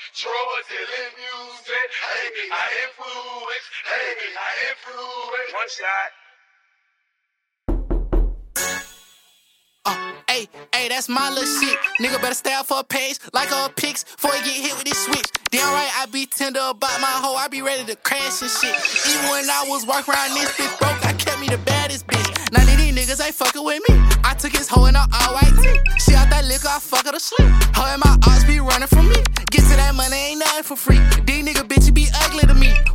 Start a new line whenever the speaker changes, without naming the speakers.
Drug dealing music. Hey, I influence. Hey, I influence. One shot.
Hey, that's my little shit. Nigga better stay out for a page like a pics before he get hit with this switch. Damn right, I be tender about my hoe. I be ready to crash and shit. Even when I was walking around this bitch broke, I kept me the baddest bitch. None of these niggas ain't fucking with me. I took his hoe in a all white tee. She out that liquor, I fuck her to sleep. Hoe and my odds be running from me. Get to that money, ain't nothing for free. These nigga bitches be ugly to me.